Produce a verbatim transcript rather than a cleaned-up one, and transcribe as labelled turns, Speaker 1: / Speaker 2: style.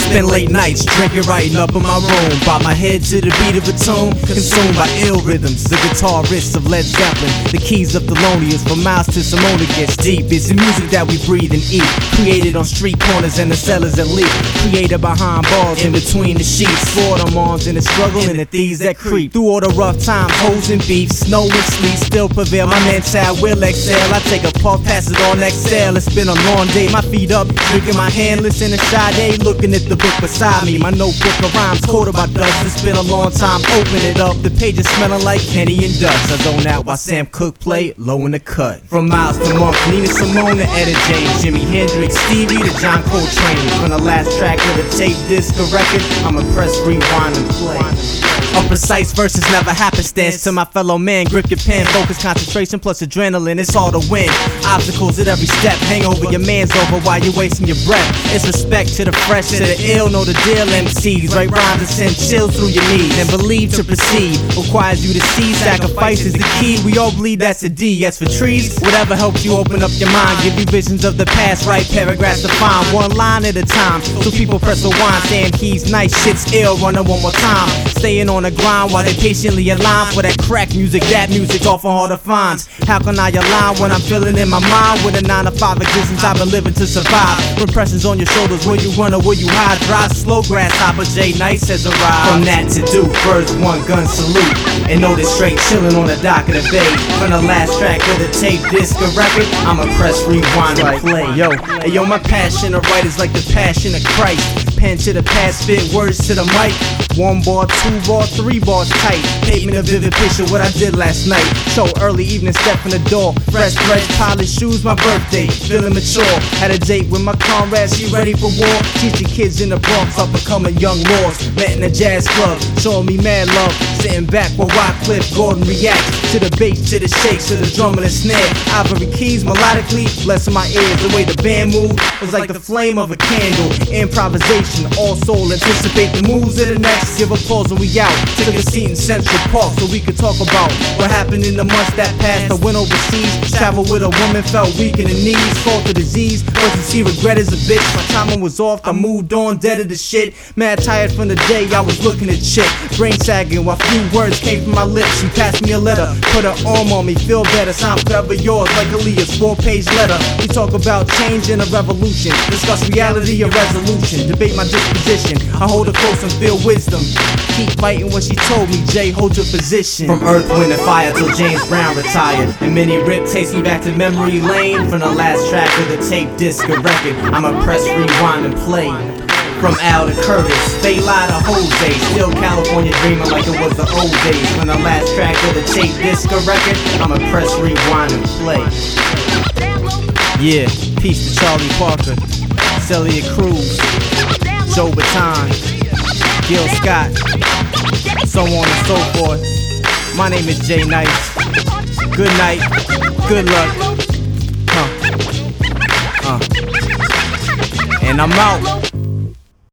Speaker 1: Spend late nights drinking, writing up in my room. Bob my head to the beat of a tune, consumed by ill rhythms. The guitarists of Led Zeppelin, the keys of Thelonious. From Miles to Simone it gets deep. It's the music that we breathe and eat, created on street corners and the cellars that leak, created behind bars in between the sheets. For the moms in the struggle and the thieves that creep through all the rough times, hoes and beef, snow and sleet still prevail. My mental will excel. I take a puff, pass it on exhale. It's been a long day, my feet up, drinking my hand, listening to Sade, looking at the book beside me. My notebook of rhymes coated by dust. It's been a long time, open it up, the pages smelling like Kenny and dust. I zone out while Sam Cooke play low in the cut. From Miles to Monk, Nina Simone to Etta James, Jimi Hendrix, Stevie to John Coltrane. From the last track of the tape disc or record, I'ma press rewind and play. A precise verses never happenstance. To my fellow man, grip your pen, focus, concentration plus adrenaline, it's all to win. Obstacles at every step, hang over your man's over while you're wasting your breath. It's respect to the fresh, to the ill, know the deal. M Cs write rhymes and send chills through your knees. And believe to proceed requires you to see sacrifice is the key. We all believe that's a D. Yes, for trees, whatever helps you open up your mind, give you visions of the past, write paragraphs to find one line at a time. So people press rewind, saying he's nice, shit's ill, running one more time. Staying on the grind while they patiently align for that crack music. That music's often hard to find. How can I align when I'm feeling in my mind with a nine to five existence I've been living to survive? When pressure's on your shoulders, will you run or will you hide? Drive slow, grasshopper, Jay Nice has arrived. From that to do, first one gun salute, and know that straight chillin' on the dock of the bay. From the last track of the tape disc or record, I'ma press rewind and play. Yo, hey yo, my passion to write is like the passion of Christ. Pen to the past, spit words to the mic. One bar, two bar, three bars tight. Paint me a vivid picture what I did last night. Show early evening, step in the door. Fresh, fresh, polished shoes, my birthday. Feeling mature. Had a date with my comrades, she ready for war. Teaching kids in the Bronx up becoming young lords. Met in a jazz club, showing me mad love. Sitting back while Wycliffe Gordon reacts to the bass, to the shakes, to the drum and the snare. Ivory keys melodically blessing my ears. The way the band moved was like the flame of a candle. Improvisation, all soul, anticipate the moves of the next. Give applause and we out. Took a seat in Central Park so we could talk about what happened in the months that passed. I went overseas, traveled with a woman, felt weak in the knees, fought the disease. Urgency, regret is a bitch. My timing was off, I moved on, dead of the shit. Mad tired from the day I was looking at chick. Brain sagging while few words came from my lips. She passed me a letter, put her arm on me, feel better. Sound forever yours like Aaliyah's four-page letter. We talk about change and a revolution, discuss reality or resolution, debate my disposition. I hold her close and feel wisdom. Keep fighting what she told me, Jay, hold your position. From Earth, Wind and Fire till James Brown retired, and many rip takes me back to memory lane. From the last track of the tape disc or record, I'ma press rewind and play. From Al to Curtis, they lie to Jose, still California dreaming like it was the old days. From the last track of the tape disc or record, I'ma press rewind and play. Yeah, peace to Charlie Parker, Celia Cruz, Joe Baton, Gil Scott, so on and so forth. My name is Jay Nice. Good night, good luck. Huh. Uh. And I'm out.